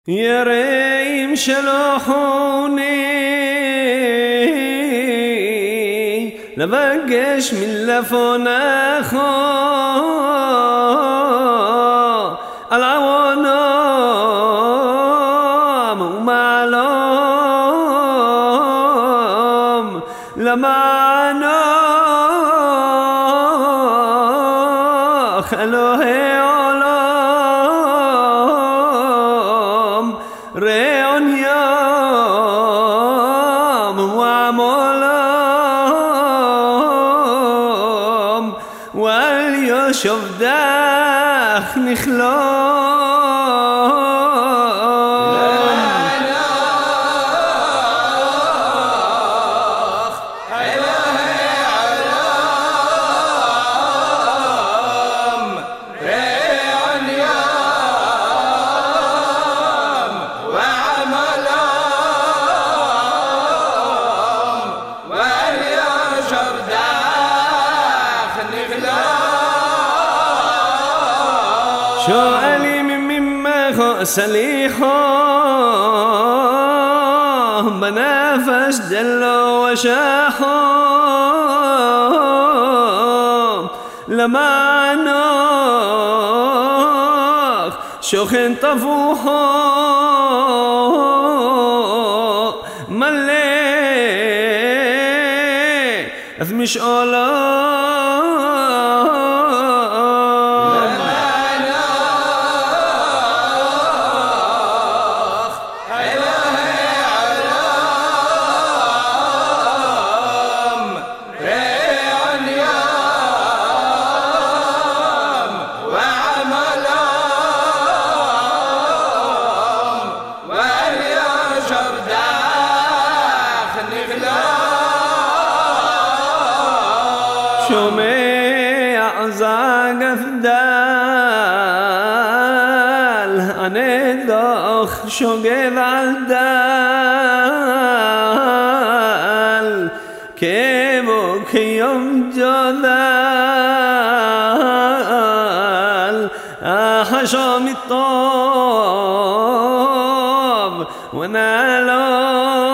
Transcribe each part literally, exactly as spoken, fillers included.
يريم شلوحوني لبقش من لفوناخو العوانام ومعلوم لمعنا خلوه ريون يوم وعمولهم واليوشف داخ نخلوم شوالي من مما خو سليحو بنافس دلو وشاحو لما نوخ شوخن طفوحو ملي اثمش اولا شومي زاقف دال أنا دوخ شوقي دال كيبوك يوم جدال حشام الطوب ونالو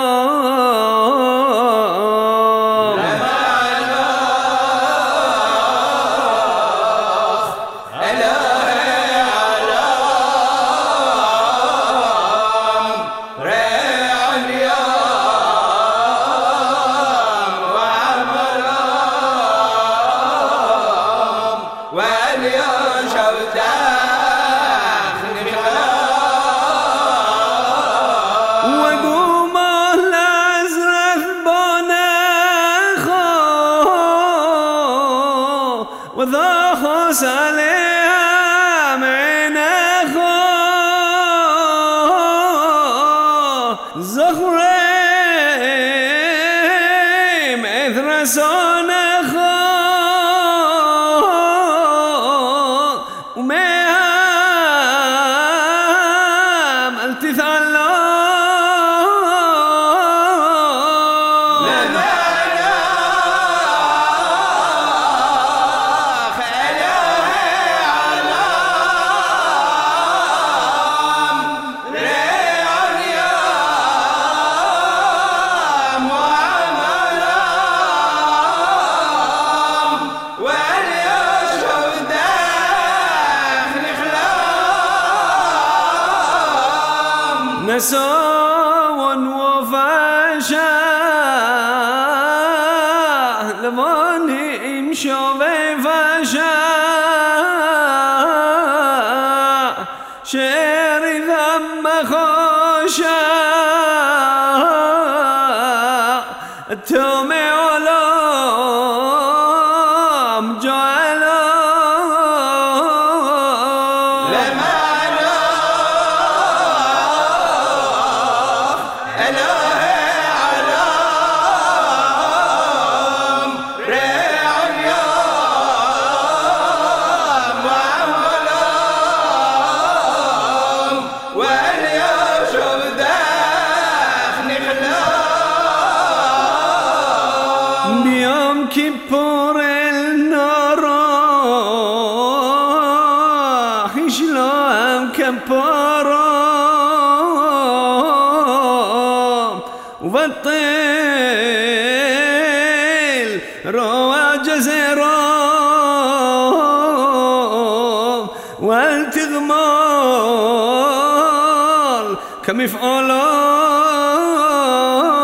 وذاخو ساليها من اخو زخري مثل سون اخو وميهم التثالو نسون وفاشا لماني امشوا بفاشا شيري ذم خوشا التومي علوم جعلوا الطيل روى جزيرهم والتغمال كمفعولهم